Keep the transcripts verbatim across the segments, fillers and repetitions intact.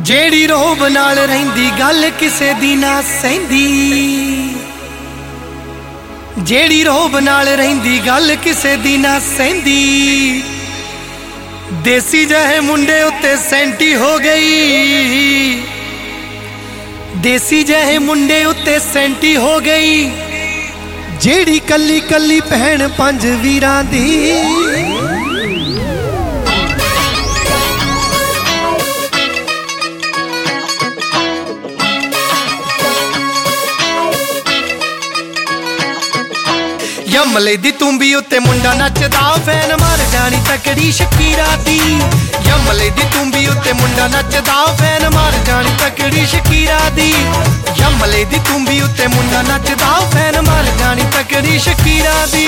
जेड़ी रोब नाल रहिंदी गल किसे दी ना सहिंदी, जेड़ी रोब नाल रहिंदी गल किसे दी ना सहिंदी। देसी जहे मुंडे उत्ते सेंटी हो गई, देसी जहे मुंडे उत्ते सेंटी हो गई। जेड़ी कली कली भैन पंज वीरां दी, यमले दी तुम्बी उत्ते मुंडा नचदा फैन मार जानी तकड़ी शकीरा दी। यमले दी तुम्बी उत्ते मुंडा नचदा फैन मार जानी तकड़ी शकीरा दी। यमले दी तुम्बी उत्ते मुंडा नचदा फैन मार जानी तकड़ी शकीरा दी।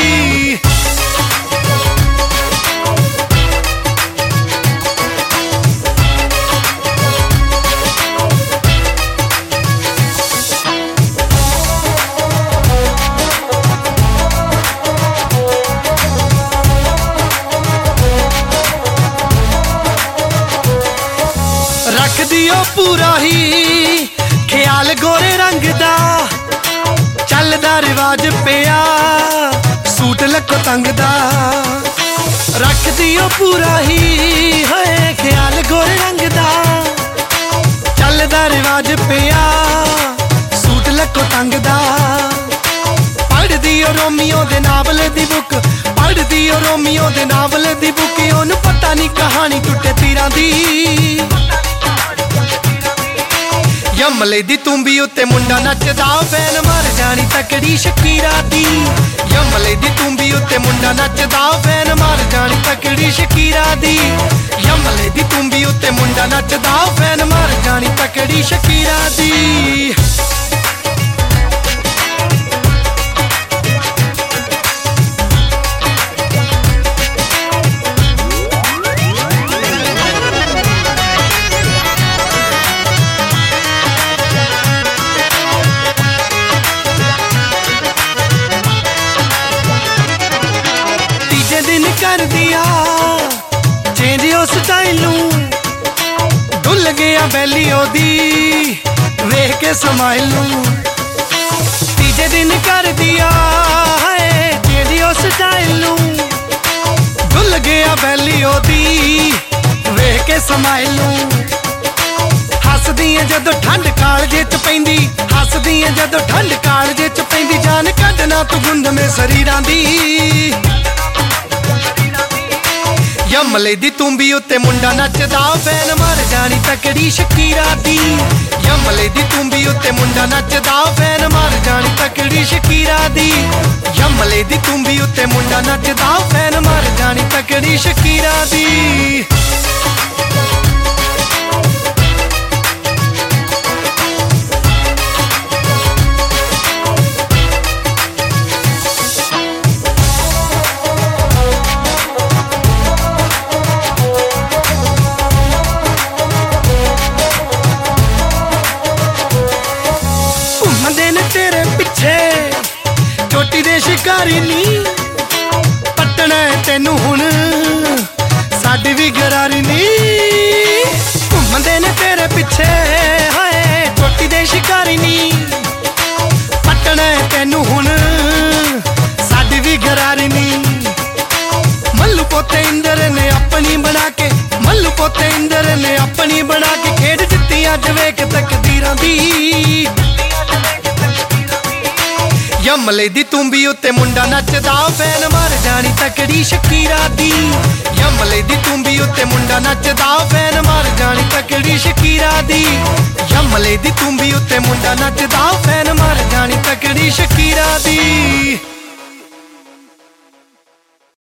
रख दियो पूरा ही ख्याल गोरे रंग दा, चलदा रिवाज पिया सूट लको तंग दा। रख दियो पूरा ही है ख्याल गोरे रंग दा, चलदा रिवाज पिया सूट लको तंग दा। पढ़ दियो रोमियो दे नावल दी बुक, पढ़ दियो रोमियो दे नावल दी बुक। ओनू पता नहीं कहानी टुटे तीरां दी। यमले दी तुम्बी उत्ते मुंडा नचदा फैन मार जानी तकड़ी शकीरा दी। यमले दी तुम्बी उत्ते मुंडा नचदा फैन मार जानी तकड़ी शकीरा दी। यमले दी तुम्बी उत्ते मुंडा नचदा फैन मार जानी तकड़ी शकीरा दी। दिन कर दिया चेंज उस स्टाइलू, डुल गया बैली ओदी वेख के समाइलू। तीजे दिन कर दिया है चेंज उस स्टाइलू, डुल गया बैली ओदी वेख के समाइलू। हसदी है जदों ठंड कालजे च पैंदी, हसदी है जदों ठंड कालजे च पैंदी। जान कढना तू गुंद में शरीरां दी। यमले दी तुम्बी उत्ते मुंडा नचदा फैन मार जानी तकड़ी शकीरा दी। यमले दी तुम्बी उत्ते मुंडा नचदा फैन मार जानी तकड़ी शकीरा दी। यमले दी तुम्बी उत्ते मुंडा नचदा फैन मार जानी तकड़ी शकीरा दी। तेरे पिछे चोटी दे शिकारी नी, पटना तेनू हुण साडी भी गरारी नी। घूमदे ने तेरे पिछे हाय चोटी दे शिकारी नी, पटना तेनू हुण साडी भी गरारी नी। मल्लू पोते इंदर ने अपनी बना के, मल्लू पोते इंदर ने अपनी बना के खेड जित्ती अज वेख तकदीरां दी। यमले दी तुम्बी उत्ते मुंडा नचदा फैन मार जानी तकड़ी शकीरा दी। यमले दी तुम्बी उत्ते मुंडा नचदा फैन मार जानी तकड़ी शकीरा दी। यमले दी तुम्बी उत्ते मुंडा नचदा फैन मार जानी तकड़ी शकीरा दी।